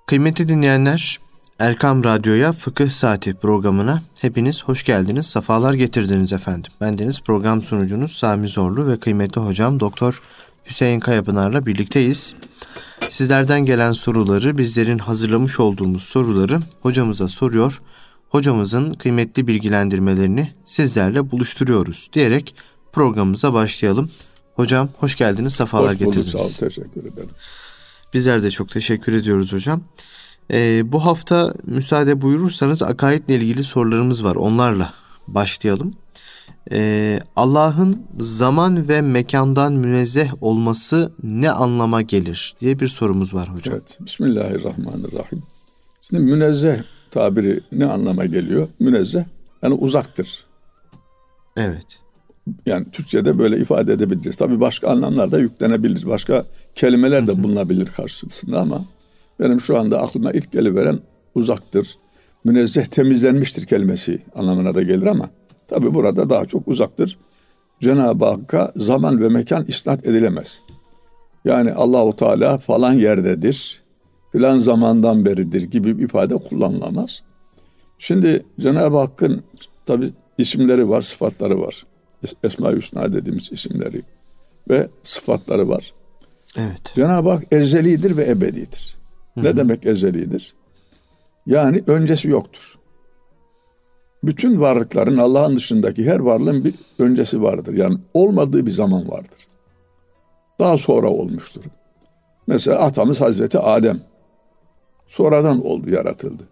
Kıymetli dinleyenler, Erkam Radyo'ya Fıkıh Saati programına hepiniz hoş geldiniz, sefalar getirdiniz efendim. Bendeniz program sunucunuz Sami Zorlu ve kıymetli hocam Doktor Hüseyin Kayapınar'la birlikteyiz. Sizlerden gelen soruları, bizlerin hazırlamış olduğumuz soruları hocamıza soruyor, hocamızın kıymetli bilgilendirmelerini sizlerle buluşturuyoruz diyerek programımıza başlayalım. Hocam hoş geldiniz, sefalar getirdiniz. Hoş bulduk, sağ ol, teşekkür ederim. Bizler de çok teşekkür ediyoruz hocam. Bu hafta müsaade buyurursanız akaidle ilgili sorularımız var. Onlarla başlayalım. Allah'ın zaman ve mekandan münezzeh olması ne anlama gelir diye bir sorumuz var hocam. Evet, Bismillahirrahmanirrahim. Şimdi münezzeh tabiri ne anlama geliyor? Münezzeh yani uzaktır. Evet. Yani Türkçe'de böyle ifade edebiliriz. Tabii başka anlamlar da yüklenebilir. Başka kelimeler de bulunabilir karşısında ama benim şu anda aklıma ilk geliveren uzaktır. Münezzeh temizlenmiştir kelimesi anlamına da gelir ama tabii burada daha çok uzaktır. Cenab-ı Hakk'a zaman ve mekan isnat edilemez. Yani Allahu Teala falan yerdedir, filan zamandan beridir gibi bir ifade kullanılamaz. Şimdi Cenab-ı Hakk'ın tabii isimleri var, sıfatları var. Esma-i Hüsna dediğimiz isimleri ve sıfatları var. Evet. Cenab-ı Hak ezelidir ve ebedidir. Hı-hı. Ne demek ezelidir? Yani öncesi yoktur. Bütün varlıkların, Allah'ın dışındaki her varlığın bir öncesi vardır. Yani olmadığı bir zaman vardır. Daha sonra olmuştur. Mesela atamız Hazreti Adem sonradan oldu, yaratıldı.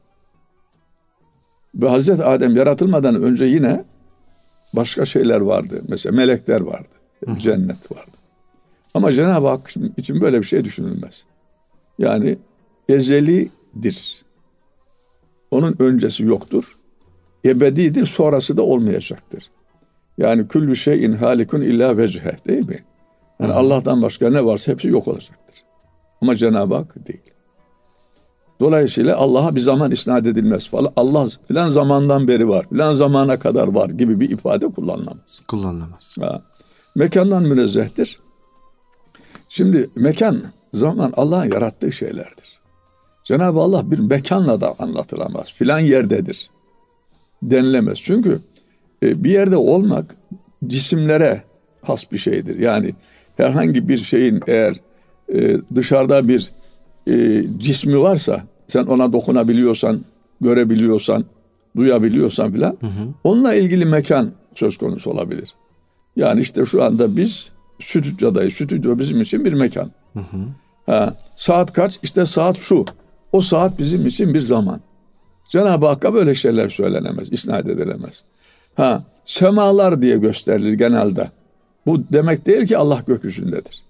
Ve Hazreti Adem yaratılmadan önce yine başka şeyler vardı. Mesela melekler vardı. Cennet vardı. Ama Cenab-ı Hak için böyle bir şey düşünülmez. Yani ezelidir. Onun öncesi yoktur. Ebedidir, sonrası da olmayacaktır. Yani küllü şeyin halikun illa vecihe, değil mi? Yani Allah'tan başka ne varsa hepsi yok olacaktır. Ama Cenab-ı Hak değil. Dolayısıyla Allah'a bir zaman isnat edilmez falan. Allah filan zamandan beri var, filan zamana kadar var gibi bir ifade kullanılamaz. Kullanılamaz. Mekandan münezzehtir. Şimdi mekan, zaman Allah'ın yarattığı şeylerdir. Cenab-ı Allah bir mekanla da anlatılamaz. Filan yerdedir denilemez. Çünkü bir yerde olmak cisimlere has bir şeydir. Yani herhangi bir şeyin eğer dışarıda bir cismi varsa, sen ona dokunabiliyorsan, görebiliyorsan, duyabiliyorsan filan, onunla ilgili mekan söz konusu olabilir. Yani işte şu anda biz stüdyodayız. Stüdyo bizim için bir mekan. Saat kaç? İşte saat şu. O saat bizim için bir zaman. Cenab-ı Hakk'a böyle şeyler söylenemez, isnat edilemez. Semalar diye gösterilir genelde. Bu demek değil ki Allah gökyüzündedir.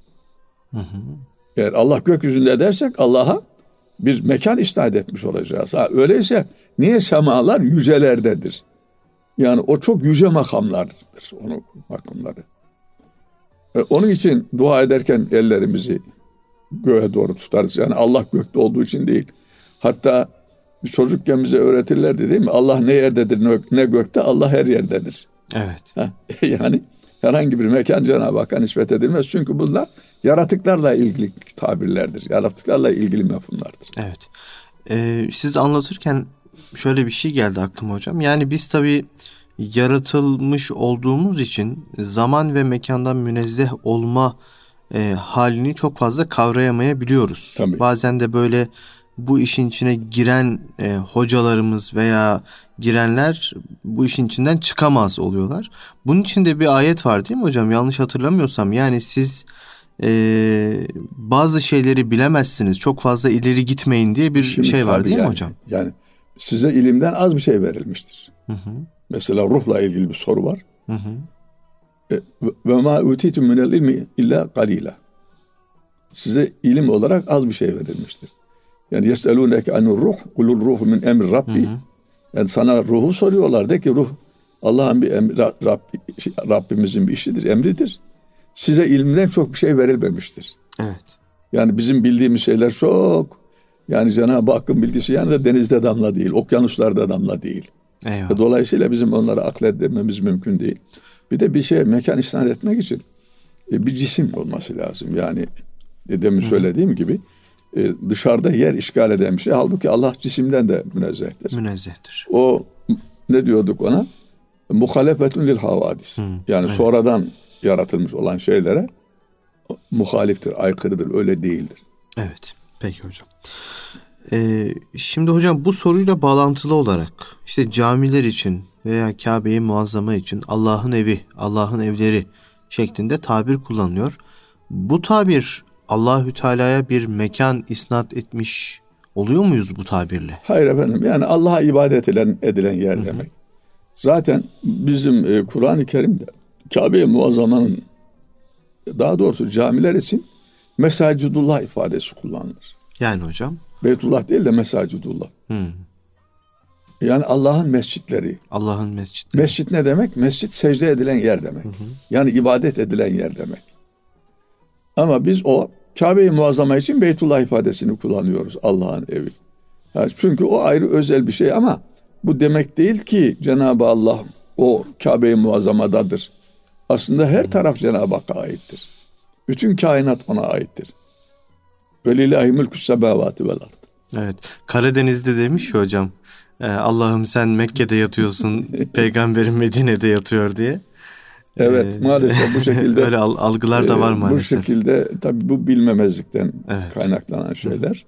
Eğer Allah gökyüzünde dersek Allah'a bir mekan isnat etmiş olacağız. Öyleyse niye semalar yücelerdedir? Yani o çok yüce makamlardır, onun makamları. Onun için dua ederken ellerimizi göğe doğru tutarız. Yani Allah gökte olduğu için değil. Hatta çocukken bize öğretirlerdi, değil mi? Allah ne yerdedir ne gökte, Allah her yerdedir. Evet. Yani herhangi bir mekan Cenab-ı Hakk'a nispet edilmez. Çünkü bunlar yaratıklarla ilgili tabirlerdir. Yaratıklarla ilgili mefhumlardır. Evet. Siz anlatırken şöyle bir şey geldi aklıma hocam. Yani biz tabii yaratılmış olduğumuz için zaman ve mekandan münezzeh olma halini çok fazla kavrayamayabiliyoruz. Tabii. Bazen de böyle bu işin içine giren hocalarımız veya girenler bu işin içinden çıkamaz oluyorlar. Bunun için de bir ayet var değil mi hocam? Yanlış hatırlamıyorsam. Yani siz bazı şeyleri bilemezsiniz. Çok fazla ileri gitmeyin diye bir şey var değil mi hocam? Yani size ilimden az bir şey verilmiştir. Mesela ruhla ilgili bir soru var. Ve ma utitu minel ilmi illa qalila. Size ilim olarak az bir şey verilmiştir. Yani yeselûneke anur ruh, kulur ruhu min emri Rabbi. Yani sana ruhu soruyorlar. De ki ruh Allah'ın bir emri, Rabbimizin bir işidir, emridir. Size ilimden çok bir şey verilmemiştir. Evet. Yani bizim bildiğimiz şeyler çok. Yani Cenab-ı Hakk'ın bilgisi yani de denizde damla değil, okyanuslarda damla değil. Dolayısıyla bizim onları akletmemiz mümkün değil. Bir de bir şey mekan isnat etmek için bir cisim olması lazım. Yani demin söylediğim gibi dışarıda yer işgal eden bir şey. Halbuki Allah cisimden de münezzehtir. Münezzehtir. O ne diyorduk ona? Muhalefetun lil havadis. Yani evet. sonradan yaratılmış olan şeylere muhaliftir, aykırıdır, öyle değildir. Evet, peki hocam. Şimdi hocam bu soruyla bağlantılı olarak işte camiler için veya Kabe-i Muazzama için Allah'ın evi, Allah'ın evleri şeklinde tabir kullanılıyor. Bu tabir Allahü Teala'ya bir mekan isnat etmiş oluyor muyuz bu tabirle? Hayır efendim, yani Allah'a ibadet edilen yer demek. Zaten bizim Kur'an-ı Kerim'de Kabe-i Muazzama'nın, daha doğrusu camiler için Mesacidullah ifadesi kullanılır. Yani hocam? Beytullah değil de Mesacidullah. Yani Allah'ın mescitleri. Allah'ın mescitleri. Mescit ne demek? Mescit secde edilen yer demek. Yani ibadet edilen yer demek. Ama biz o Kabe-i Muazzama için Beytullah ifadesini kullanıyoruz, Allah'ın evi. Yani çünkü o ayrı özel bir şey, ama bu demek değil ki Cenab-ı Allah o Kabe-i Muazzama'dadır. Aslında her taraf Cenab-ı Hakk'a aittir. Bütün kainat ona aittir. Velillahi mülkü semavati vel ard. Evet. Karadeniz'de demiş ya hocam, Allah'ım sen Mekke'de yatıyorsun, peygamberin Medine'de yatıyor diye. Evet, maalesef bu şekilde. Öyle algılar da var maalesef. Bu şekilde tabii bu bilmemezlikten kaynaklanan şeyler.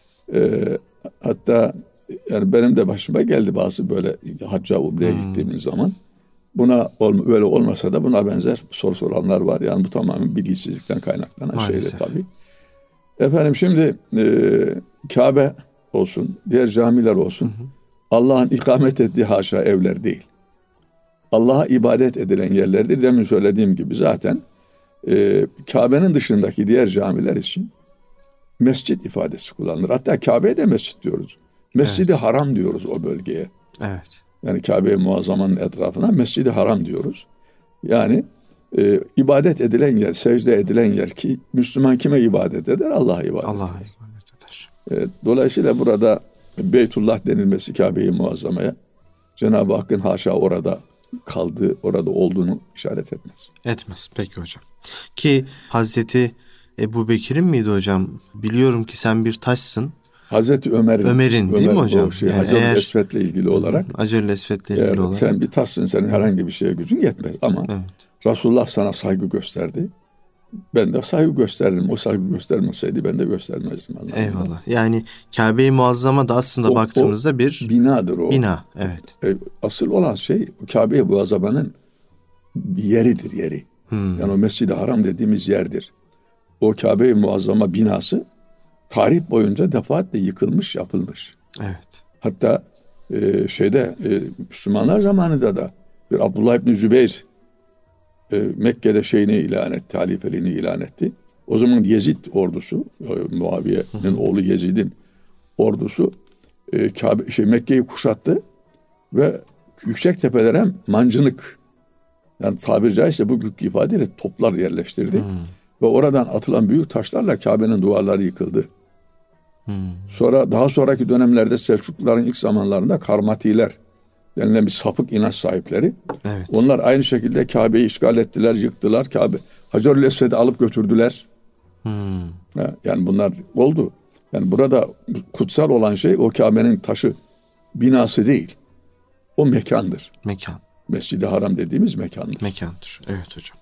Hatta yani benim de başıma geldi bazı böyle hacca umreye gittiğim zaman. Buna böyle olmasa da buna benzer soru soranlar var. Yani bu tamamen bilgisizlikten kaynaklanan şeyler tabii. Efendim şimdi Kabe olsun, diğer camiler olsun, Allah'ın ikamet ettiği haşa evler değil. Allah'a ibadet edilen yerlerdir. Demin söylediğim gibi zaten Kabe'nin dışındaki diğer camiler için mescit ifadesi kullanılır. Hatta Kabe'ye de mescit diyoruz. Mescid-i Haram diyoruz o bölgeye. Evet. Yani Kabe-i Muazzama'nın etrafına Mescid-i Haram diyoruz. Yani ibadet edilen yer, secde edilen yer, ki Müslüman kime ibadet eder? Allah'a ibadet eder. Allah'a ibadet eder. Dolayısıyla burada Beytullah denilmesi Kabe-i Muazzama'ya Cenab-ı Hakk'ın haşa orada kaldığı, orada olduğunu işaret etmez. Etmez. Peki hocam. Ki Hazreti Ebu Bekir'in miydi hocam? Biliyorum ki sen bir taşsın. Hazreti Ömer'in değil mi hocam? Yani Hacer-ül Esved'le ilgili olarak. Hacer-ül Esved'le ilgili olarak. Sen bir taşsın, senin herhangi bir şeye gücün yetmez. Ama Resulullah sana saygı gösterdi. Ben de saygı gösteririm. O saygı göstermeseydi ben de göstermezdim. Eyvallah. Yani Kabe-i Muazzama da aslında baktığımızda bir binadır o. Bina, evet. Asıl olan şey Kabe-i Muazzama'nın yeridir, yeri. Yani o Mescid-i Haram dediğimiz yerdir. O Kabe-i Muazzama binası tarih boyunca defaatle yıkılmış, yapılmış. Evet. Hatta Müslümanlar zamanında da bir Abdullah İbni Zübeyir Mekke'de ilan etti, halifeliğini ilan etti. O zaman Yezid ordusu, Muaviye'nin oğlu Yezid'in ordusu Mekke'yi kuşattı ve yüksek tepelere mancınık, yani tabiri caizse bugünkü ifadeyle toplar yerleştirdi. Ve oradan atılan büyük taşlarla Kabe'nin duvarları yıkıldı. Sonra daha sonraki dönemlerde Selçukluların ilk zamanlarında Karmatiler denilen bir sapık inanç sahipleri. Evet. Onlar aynı şekilde Kabe'yi işgal ettiler, yıktılar. Hacer-ül Esved'i alıp götürdüler. Yani bunlar oldu. Yani burada kutsal olan şey o Kabe'nin taşı, binası değil. O mekandır. Mekan. Mescid-i Haram dediğimiz mekandır. Mekandır. Evet hocam.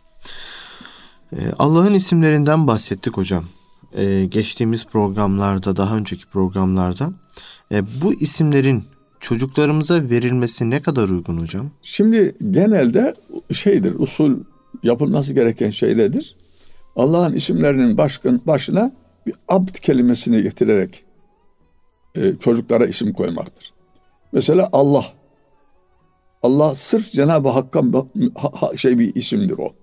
Allah'ın isimlerinden bahsettik hocam. Geçtiğimiz programlarda, daha önceki programlarda. Bu isimlerin çocuklarımıza verilmesi ne kadar uygun hocam? Şimdi genelde usul yapılması gereken şeylerdir. Allah'ın isimlerinin başına bir abd kelimesini getirerek çocuklara isim koymaktır. Mesela Allah. Allah sırf Cenab-ı Hakk'a bir isimdir o.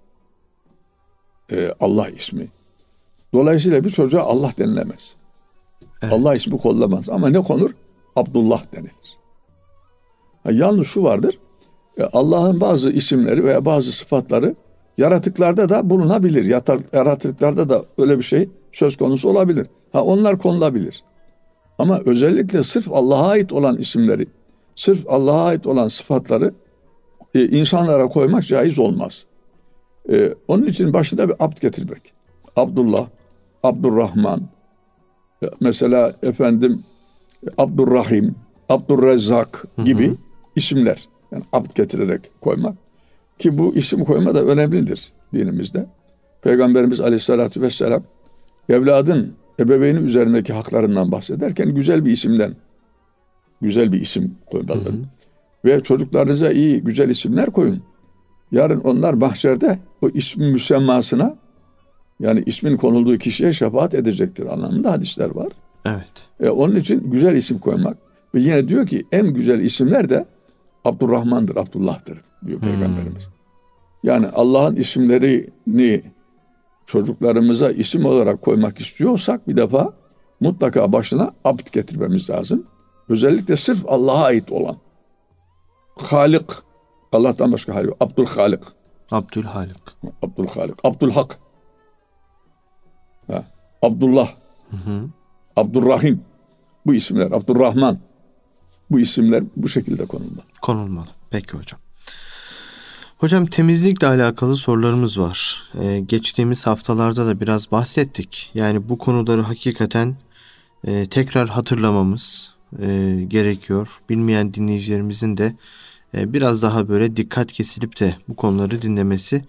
Allah ismi. Dolayısıyla bir çocuğa Allah denilemez. Evet. Allah ismi konulamaz. Ama ne konur? Abdullah denilir. Yalnız şu vardır. Allah'ın bazı isimleri veya bazı sıfatları yaratıklarda da bulunabilir. Yaratıklarda da öyle bir şey söz konusu olabilir. Onlar konulabilir. Ama özellikle sırf Allah'a ait olan isimleri, sırf Allah'a ait olan sıfatları insanlara koymak caiz olmaz. Onun için başına bir abd getirmek. Abdullah, Abdurrahman, Mesela efendim Abdurrahim, Abdurrezzak gibi isimler. Yani abd getirerek koymak. Ki bu isim koyma da önemlidir dinimizde. Peygamberimiz Aleyhisselatü Vesselam evladın ebeveyni üzerindeki haklarından bahsederken güzel bir isim koymaları. Ve çocuklarınıza iyi, güzel isimler koyun. Yarın onlar mahşerde o ismin müsemmasına, yani ismin konulduğu kişiye şefaat edecektir anlamında hadisler var. Evet. Onun için güzel isim koymak. Ve yine diyor ki en güzel isimler de Abdurrahman'dır, Abdullah'tır diyor Peygamberimiz. Yani Allah'ın isimlerini çocuklarımıza isim olarak koymak istiyorsak bir defa mutlaka başına abd getirmemiz lazım. Özellikle sırf Allah'a ait olan. Halik. Allah'tan başka hali yok. Abdülhalik. Abdülhak. Abdullah. Abdurrahim. Bu isimler. Abdurrahman. Bu isimler bu şekilde konulmalı. Peki hocam. Hocam temizlikle alakalı sorularımız var. Geçtiğimiz haftalarda da biraz bahsettik. Yani bu konuları hakikaten tekrar hatırlamamız gerekiyor. Bilmeyen dinleyicilerimizin de biraz daha böyle dikkat kesilip de bu konuları dinlemesi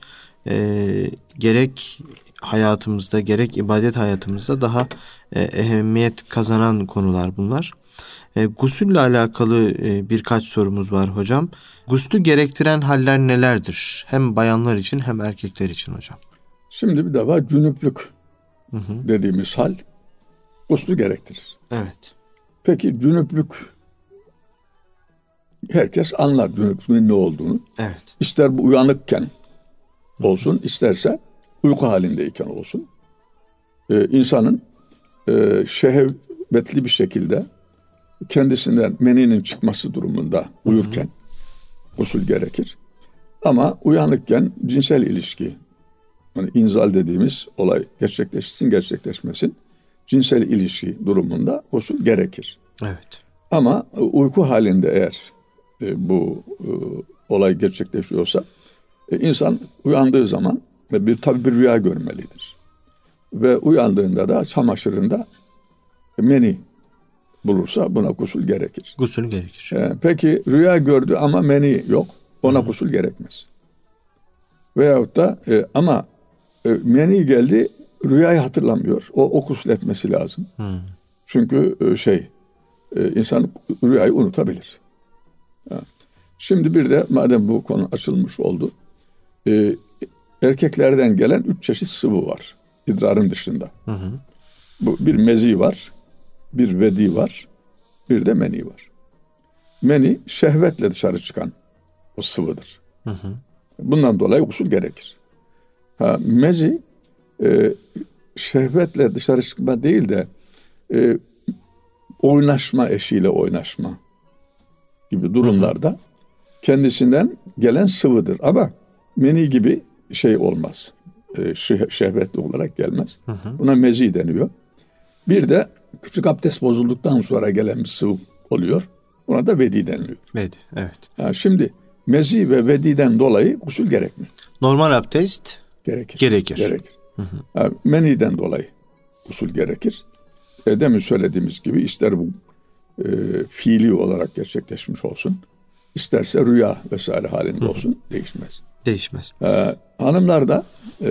gerek hayatımızda gerek ibadet hayatımızda daha ehemmiyet kazanan konular bunlar. Gusülle alakalı birkaç sorumuz var hocam. Guslü gerektiren haller nelerdir? Hem bayanlar için hem erkekler için hocam. Şimdi bir defa cünüplük dediğimiz hal guslü gerektirir. Evet. Peki cünüplük, herkes anlar cünüplüğün ne olduğunu. Evet. İster bu uyanıkken olsun, isterse uyku halindeyken olsun. İnsanın şehvetli bir şekilde kendisinden meninin çıkması durumunda uyurken gusül gerekir. Ama uyanıkken cinsel ilişki, yani inzal dediğimiz olay gerçekleşsin gerçekleşmesin, cinsel ilişki durumunda gusül gerekir. Evet. Ama uyku halinde eğer bu olay gerçekleşiyorsa insan uyandığı zaman tabii bir rüya görmelidir. Ve uyandığında da çamaşırında meni bulursa buna gusül gerekir. Gusül gerekir. Peki rüya gördü ama meni yok. Ona gusül gerekmez. Veyahut da ama meni geldi, rüyayı hatırlamıyor. O gusül etmesi lazım. Çünkü insan rüyayı unutabilir. Şimdi bir de madem bu konu açılmış oldu, erkeklerden gelen 3 çeşit sıvı var idrarın dışında. Bu bir mezi var, bir vedi var, bir de meni var. Meni şehvetle dışarı çıkan o sıvıdır. Bundan dolayı gusül gerekir. Mezi şehvetle dışarı çıkma değil de oynaşma, eşiyle oynaşma gibi durumlarda kendisinden gelen sıvıdır. Ama meni gibi şey olmaz. Şehvetli olarak gelmez. Buna mezi deniyor. Bir de küçük abdest bozulduktan sonra gelen bir sıvı oluyor. Buna da vedi deniliyor. Vedi, evet. Şimdi mezi ve vediden dolayı gusül gerekmiyor. Normal abdest gerekir. Meniden dolayı gusül gerekir. Demin söylediğimiz gibi ister bu fiili olarak gerçekleşmiş olsun, isterse rüya vesaire halinde olsun, değişmez. Hanımlarda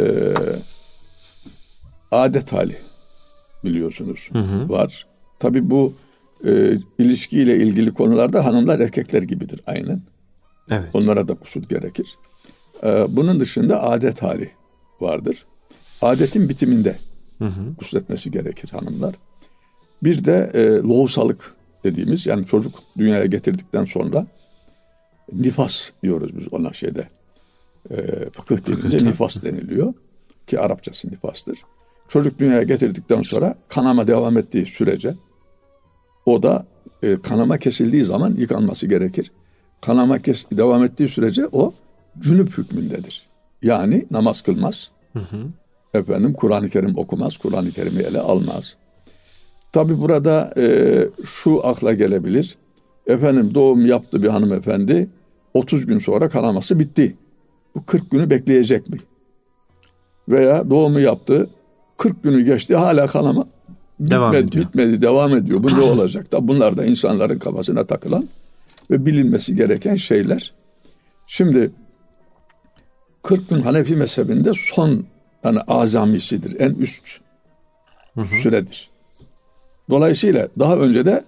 adet hali biliyorsunuz var. Tabii bu ilişkiyle ilgili konularda hanımlar erkekler gibidir aynen. Evet. Onlara da gusül gerekir. Bunun dışında adet hali vardır. Adetin bitiminde gusletmesi gerekir hanımlar. Bir de lohusalık dediğimiz, yani çocuk dünyaya getirdikten sonra nifas diyoruz biz ona fıkıh dilinde nifas deniliyor ki Arapçası nifastır. Çocuk dünyaya getirdikten sonra kanama devam ettiği sürece o da kanama kesildiği zaman yıkanması gerekir. Kanama devam ettiği sürece o cünüp hükmündedir. Yani namaz kılmaz. Kur'an-ı Kerim okumaz. Kur'an-ı Kerim'i ele almaz. Tabi burada şu akla gelebilir. Doğum yaptı bir hanımefendi. 30 gün sonra kanaması bitti. Bu 40 günü bekleyecek mi? Veya doğumu yaptı. 40 günü geçti hala kanama bitmedi, devam ediyor. Bu ne olacak da? Bunlar da insanların kafasına takılan ve bilinmesi gereken şeyler. Şimdi 40 gün Hanefi mezhebinde son yani azamisidir. En üst süredir. Dolayısıyla daha önce de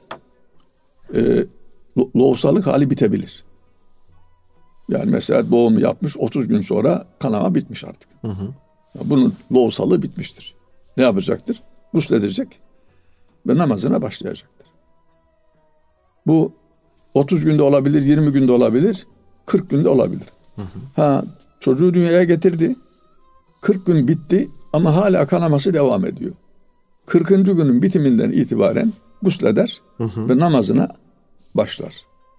loğusalık hali bitebilir. Yani mesela doğum yapmış 30 gün sonra kanama bitmiş artık. Bunun loğusalığı bitmiştir. Ne yapacaktır? Gusledecek ve namazına başlayacaktır. Bu 30 günde olabilir, 20 günde olabilir, 40 günde olabilir. Çocuğu dünyaya getirdi. 40 gün bitti ama hala kanaması devam ediyor. 40. günün bitiminden itibaren gusleder ve namazına başlar.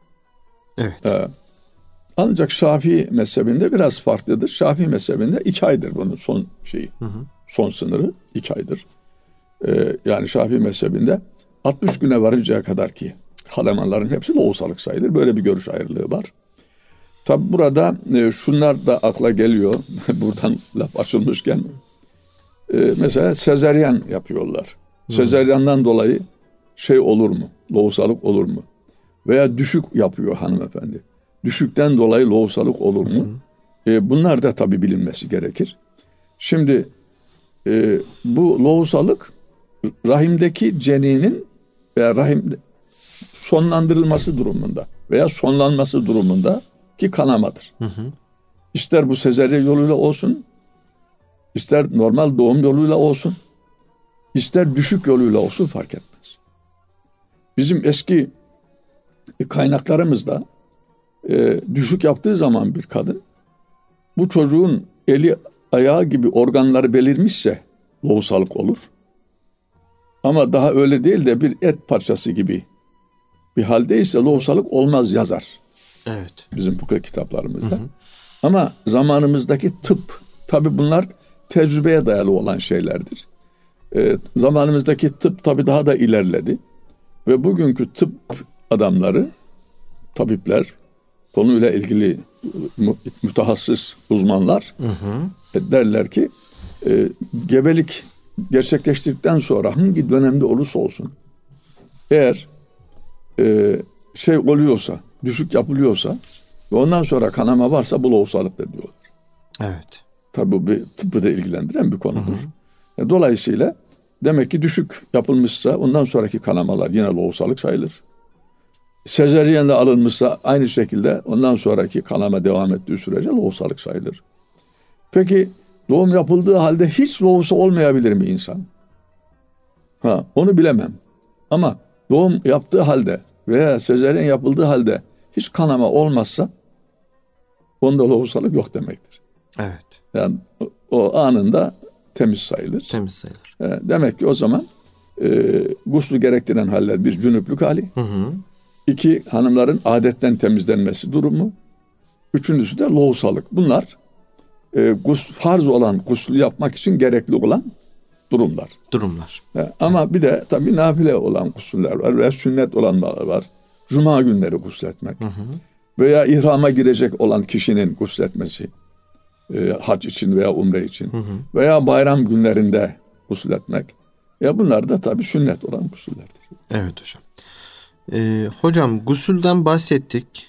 Evet. Ancak Şafii mezhebinde biraz farklıdır. Şafii mezhebinde 2 aydır bunun son şeyi. Son sınırı 2 aydır. Yani Şafii mezhebinde 60 güne varıncaya kadar ki kalamanların hepsi loğusalık sayılır. Böyle bir görüş ayrılığı var. Tabi burada şunlar da akla geliyor. Buradan laf açılmışken. Mesela sezaryen yapıyorlar. Sezaryandan dolayı şey olur mu? Loğusalık olur mu? Veya düşük yapıyor hanımefendi. Düşükten dolayı loğusalık olur mu? Bunlar da tabii bilinmesi gerekir. Şimdi bu loğusalık rahimdeki ceninin veya rahimde sonlandırılması durumunda veya sonlanması durumunda ki kanamadır. İster bu sezaryen yoluyla olsun, ister normal doğum yoluyla olsun, ister düşük yoluyla olsun fark etmez. Bizim eski kaynaklarımızda düşük yaptığı zaman bir kadın bu çocuğun eli ayağı gibi organları belirmişse loğusalık olur. Ama daha öyle değil de bir et parçası gibi bir haldeyse loğusalık olmaz yazar. Evet. Bizim fıkıh kitaplarımızda. Ama zamanımızdaki tıp, tabii bunlar tecrübeye dayalı olan şeylerdir. Zamanımızdaki tıp tabii daha da ilerledi. Ve bugünkü tıp adamları, tabipler, konuyla ilgili mütehassıs uzmanlar derler ki gebelik gerçekleştirdikten sonra hangi dönemde olursa olsun eğer şey oluyorsa, düşük yapılıyorsa ve ondan sonra kanama varsa bu loğusalıktır diyorlar. Evet. Tabii bu bir tıbbı da ilgilendiren bir konudur. Dolayısıyla demek ki düşük yapılmışsa ondan sonraki kanamalar yine loğusalık sayılır. Sezaryen de alınmışsa aynı şekilde ondan sonraki kanama devam ettiği sürece loğusalık sayılır. Peki doğum yapıldığı halde hiç loğusa olmayabilir mi insan? Onu bilemem. Ama doğum yaptığı halde veya sezaryen yapıldığı halde hiç kanama olmazsa onda loğusalık yok demektir. Evet. Yani o anında temiz sayılır. Temiz sayılır. Demek ki o zaman guslu gerektiren haller bir cünüplük hali. 2 hanımların adetten temizlenmesi durumu. 3.'sü de loğusalık. Bunlar farz olan guslu yapmak için gerekli olan durumlar. Ama bir de tabii nafile olan gusüller var veya sünnet olanlar var. Cuma günleri gusletmek. Veya ihrama girecek olan kişinin gusletmesi. Hac için veya umre için. Veya bayram günlerinde gusletmek. Bunlar da tabii sünnet olan gusüllerdir. Evet hocam. Hocam gusülden bahsettik.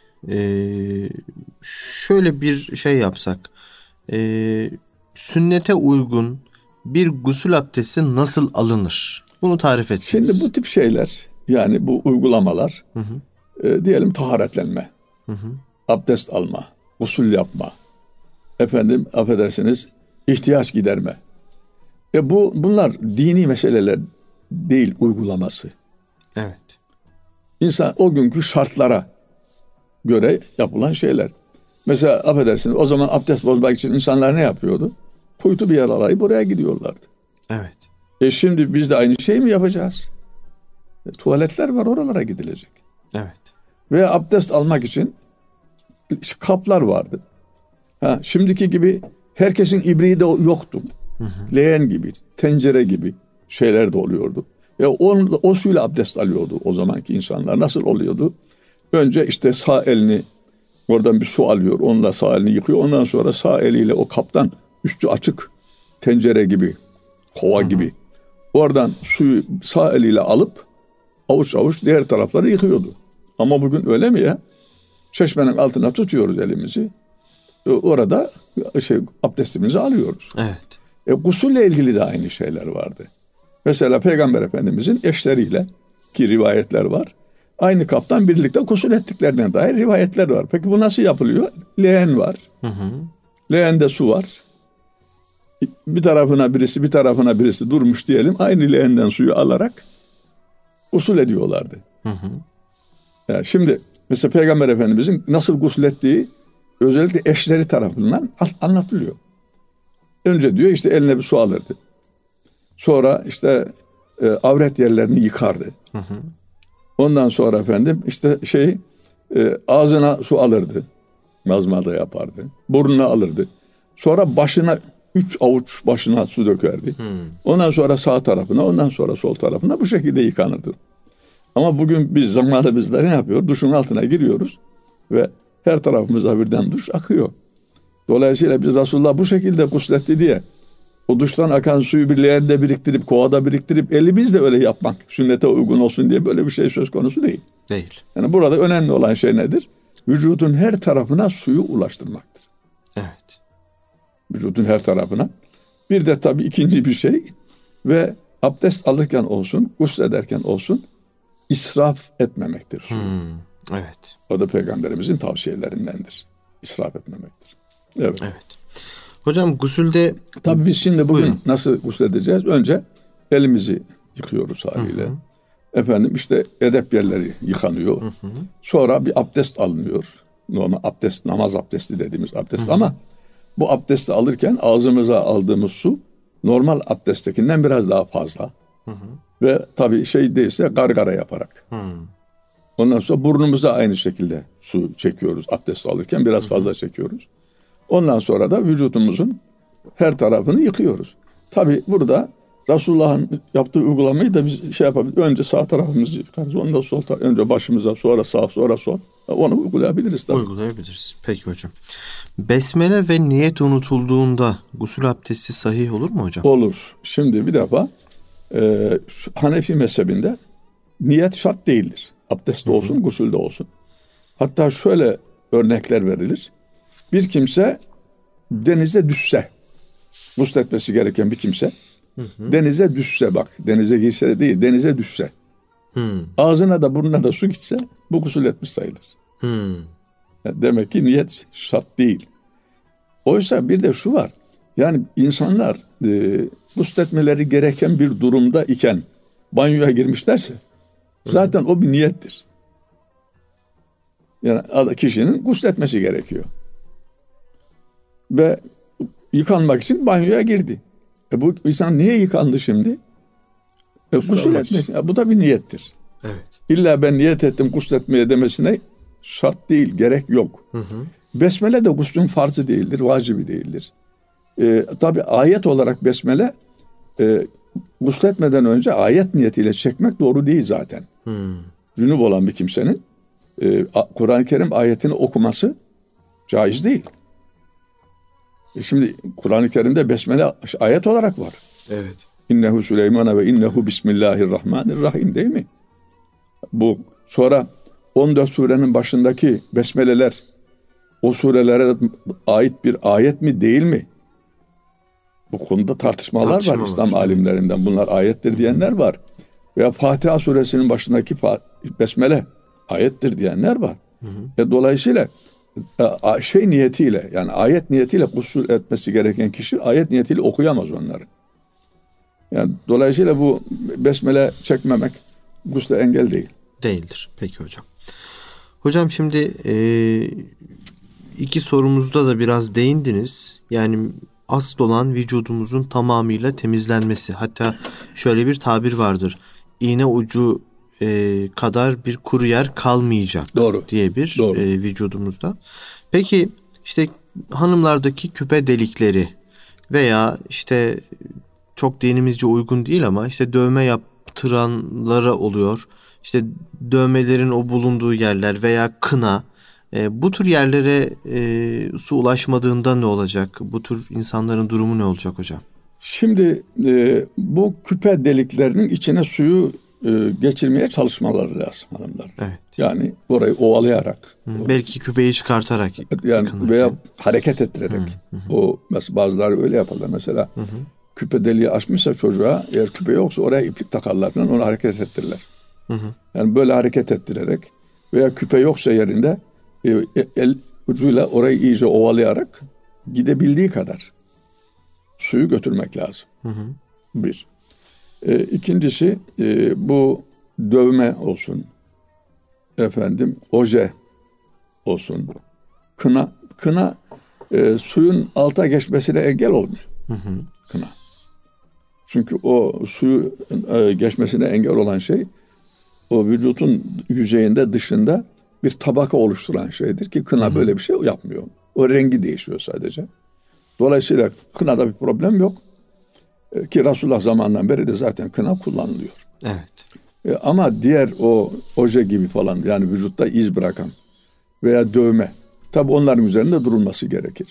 Şöyle bir şey yapsak. Sünnete uygun bir gusül abdesti nasıl alınır? Bunu tarif etsiniz. Şimdi bu tip şeyler yani bu uygulamalar diyelim taharetlenme, abdest alma, gusül yapma, affedersiniz ihtiyaç giderme. Bunlar dini meseleler değil uygulaması. Evet. İnsan o günkü şartlara göre yapılan şeyler. Mesela affedersiniz o zaman abdest bozmak için insanlar ne yapıyordu? Kuytu bir yer arayıp oraya gidiyorlardı. Evet. Şimdi biz de aynı şeyi mi yapacağız? Tuvaletler var oralara gidilecek. Evet. Veya abdest almak için kaplar vardı. Şimdiki gibi herkesin ibriği de yoktu. Leğen gibi, tencere gibi şeyler de oluyordu. O suyla abdest alıyordu o zamanki insanlar. Nasıl oluyordu? Önce işte sağ elini oradan bir su alıyor. Onunla sağ elini yıkıyor. Ondan sonra sağ eliyle o kaptan üstü açık tencere gibi, kova gibi oradan suyu sağ eliyle alıp avuç avuç diğer tarafları yıkıyordu. Ama bugün öyle mi ya? Çeşmenin altına tutuyoruz elimizi. Orada abdestimizi alıyoruz. Evet. Gusülle ilgili de aynı şeyler vardı. Mesela Peygamber Efendimizin eşleriyle ki rivayetler var. Aynı kaptan birlikte gusül ettiklerine dair rivayetler var. Peki bu nasıl yapılıyor? Leğen var. Leğende su var. Bir tarafına birisi, bir tarafına birisi durmuş diyelim. Aynı leğenden suyu alarak gusül ediyorlardı. Yani şimdi mesela Peygamber Efendimizin nasıl gusül ettiği özellikle eşleri tarafından anlatılıyor. Önce diyor işte eline bir su alırdı. Sonra işte avret yerlerini yıkardı. Ondan sonra efendim işte ağzına su alırdı. Mazmada yapardı. Burnuna alırdı. Sonra başına 3 avuç başına su dökerdi. Ondan sonra sağ tarafına, ondan sonra sol tarafına bu şekilde yıkanırdı. Ama bugün biz zamanımızda ne yapıyor? Duşun altına giriyoruz ve her tarafımıza birden duş akıyor. Dolayısıyla biz Resulullah bu şekilde gusletti diye o duştan akan suyu bir leğende biriktirip, kovada biriktirip elimizle öyle yapmak sünnete uygun olsun diye böyle bir şey söz konusu değil. Değil. Yani burada önemli olan şey nedir? Vücudun her tarafına suyu ulaştırmaktır. Evet. Vücudun her tarafına. Bir de tabii ikinci bir şey ve abdest alırken olsun, guslederken olsun israf etmemektir suyu. Evet. O da Peygamberimizin tavsiyelerindendir. İsraf etmemektir. Evet. Hocam gusülde... Tabii biz şimdi bugün nasıl gusledeceğiz? Önce elimizi yıkıyoruz haliyle. Efendim işte edep yerleri yıkanıyor. Sonra bir abdest alınıyor. Normal abdest, namaz abdesti dediğimiz abdest. Ama bu abdesti alırken ağzımıza aldığımız su normal abdesttekinden biraz daha fazla. Ve tabii değilse gargara yaparak. Ondan sonra burnumuza aynı şekilde su çekiyoruz. Abdest alırken biraz fazla çekiyoruz. Ondan sonra da vücudumuzun her tarafını yıkıyoruz. Tabii burada Resulullah'ın yaptığı uygulamayı da biz yapabiliriz. Önce sağ tarafımızı yıkarız. Ondan sol taraf. Önce başımıza, sonra sağ, sonra sol. Onu uygulayabiliriz tabii. Uygulayabiliriz. Peki hocam. Besmele ve niyet unutulduğunda gusül abdesti sahih olur mu hocam? Olur. Şimdi bir defa Hanefi mezhebinde niyet şart değildir. Abdest de olsun, gusül de olsun. Hatta şöyle örnekler verilir. Bir kimse denize düşse, gusletmesi gereken bir kimse denize düşse, bak denize girse de değil, denize düşse, ağzına da burnuna da su gitse bu gusül etmiş sayılır. Yani demek ki niyet şart değil. Oysa bir de şu var, yani insanlar gusletmeleri gereken bir durumda iken banyoya girmişlerse zaten o bir niyettir. Yani kişinin gusletmesi gerekiyor. Ve yıkanmak için banyoya girdi. Bu insan niye yıkandı şimdi? Gusül etmesi. Bu da bir niyettir. Evet. İlla ben niyet ettim gusletmeye demesine şart değil, gerek yok. Besmele de guslün farzı değildir, vacibi değildir. Tabi ayet olarak besmele gusletmeden önce ayet niyetiyle çekmek doğru değil zaten. Cünüp olan bir kimsenin Kur'an-ı Kerim ayetini okuması caiz değil. Şimdi Kur'an-ı Kerim'de besmele ayet olarak var. Evet. İnnehu Süleyman ve innehu bismillahirrahmanirrahim değil mi? Bu sonra 14 surenin başındaki besmeleler o surelere ait bir ayet mi değil mi? Bu konuda tartışmalar var İslam alimlerinden. Bunlar ayettir diyenler var. Veya Fatiha suresinin başındaki besmele ayettir diyenler var. Dolayısıyla niyetiyle, yani ayet niyetiyle gusül etmesi gereken kişi ayet niyetiyle okuyamaz onları. Yani dolayısıyla bu besmele çekmemek gusle engel değil. Değildir. Peki hocam. Hocam şimdi iki sorumuzda da biraz değindiniz. Yani asıl olan vücudumuzun tamamıyla temizlenmesi. Hatta şöyle bir tabir vardır. İğne ucu kadar bir kuru yer kalmayacak. Doğru. Diye bir vücudumuzda. Peki işte hanımlardaki küpe delikleri veya işte çok dinimizce uygun değil ama işte dövme yaptıranlara oluyor. İşte dövmelerin o bulunduğu yerler veya kına, bu tür yerlere su ulaşmadığında ne olacak? Bu tür insanların durumu ne olacak hocam? Şimdi bu küpe deliklerinin içine suyu geçirmeye çalışmaları lazım hanımlar. Evet. Yani orayı ovalayarak. Belki küpeyi çıkartarak. Yani veya hareket ettirerek. O mesela bazıları öyle yaparlar. Mesela küpe deliği açmışsa çocuğa, eğer küpe yoksa oraya iplik takarlar falan, onu hareket ettirirler. Yani böyle hareket ettirerek veya küpe yoksa yerinde el ucuyla orayı iyice ovalayarak gidebildiği kadar suyu götürmek lazım. Bir. İkincisi bu dövme olsun, oje olsun, kına suyun alta geçmesine engel olmuyor. Kına. Çünkü o suyu geçmesine engel olan şey, o vücutun yüzeyinde, dışında bir tabaka oluşturan şeydir ki kına böyle bir şey yapmıyor. O rengi değişiyor sadece. Dolayısıyla kınada bir problem yok. Ki Resulullah zamanından beri de zaten kına kullanılıyor. Evet. Ama diğer o oje gibi falan, yani vücutta iz bırakan veya dövme, tabi onların üzerinde durulması gerekir.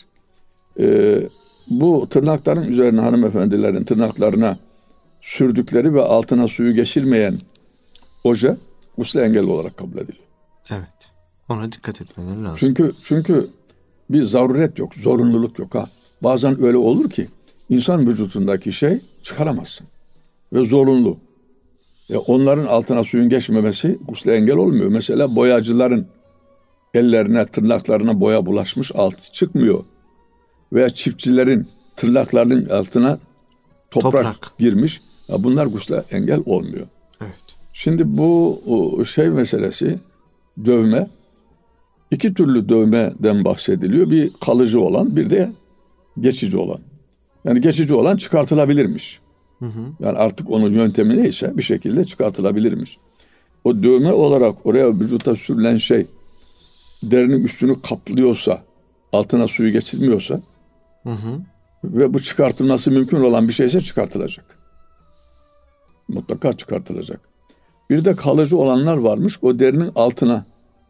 Bu tırnakların üzerine, hanımefendilerin tırnaklarına sürdükleri ve altına suyu geçirmeyen oje gusle engel olarak kabul ediliyor. Evet. Ona dikkat etmeleri lazım. Çünkü bir zaruret yok, zorunluluk yok. Bazen öyle olur ki insan vücudundaki şey çıkaramazsın ve zorunlu. Onların altına suyun geçmemesi gusle engel olmuyor. Mesela boyacıların ellerine, tırnaklarına boya bulaşmış, altı çıkmıyor. Veya çiftçilerin tırnaklarının altına toprak girmiş. Bunlar gusle engel olmuyor. Evet. Şimdi bu şey meselesi, dövme, iki türlü dövmeden bahsediliyor. Bir kalıcı olan, bir de geçici olan. Yani geçici olan çıkartılabilirmiş. Yani artık onun yöntemi neyse bir şekilde çıkartılabilirmiş. O dövme olarak oraya vücuta sürülen şey derinin üstünü kaplıyorsa, altına suyu geçirmiyorsa ve bu çıkartılması mümkün olan bir şeyse çıkartılacak. Mutlaka çıkartılacak. Bir de kalıcı olanlar varmış. O derinin altına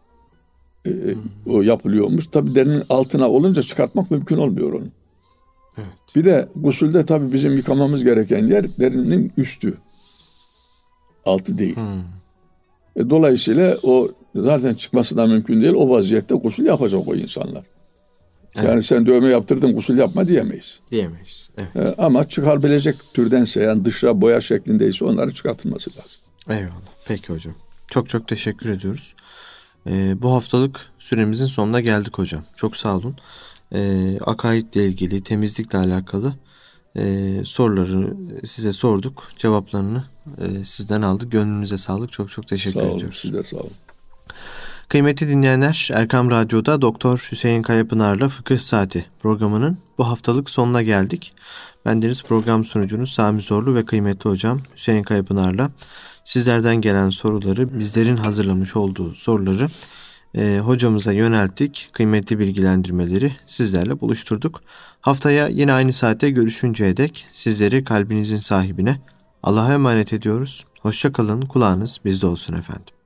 o yapılıyormuş. Tabii derinin altına olunca çıkartmak mümkün olmuyor onu. Evet. Bir de gusülde tabii bizim yıkamamız gereken yer derinin üstü. Altı değil. Dolayısıyla o zaten çıkması da mümkün değil. O vaziyette gusül yapacak o insanlar. Evet. Yani sen dövme yaptırdın, gusül yapma diyemeyiz. Diyemeyiz. Evet. Ama çıkarabilecek türdense, yani dışa boya şeklindeyse onları çıkartılması lazım. Eyvallah. Peki hocam. Çok çok teşekkür ediyoruz. Bu haftalık süremizin sonuna geldik hocam. Çok sağ olun. Akaidle ilgili, temizlikle alakalı soruları size sorduk. Cevaplarını sizden aldık. Gönlünüze sağlık. Çok çok teşekkür ediyoruz. Sağ olun. Size sağ olun. Kıymetli dinleyenler, Erkam Radyo'da Doktor Hüseyin Kayapınar'la Fıkıh Saati programının bu haftalık sonuna geldik. Bendeniz program sunucunuz Sami Zorlu ve kıymetli hocam Hüseyin Kayapınar'la sizlerden gelen soruları, bizlerin hazırlamış olduğu soruları hocamıza yönelttik. Kıymetli bilgilendirmeleri sizlerle buluşturduk. Haftaya yine aynı saatte görüşünceye dek sizleri kalbinizin sahibine Allah'a emanet ediyoruz. Hoşça kalın, kulağınız bizde olsun efendim.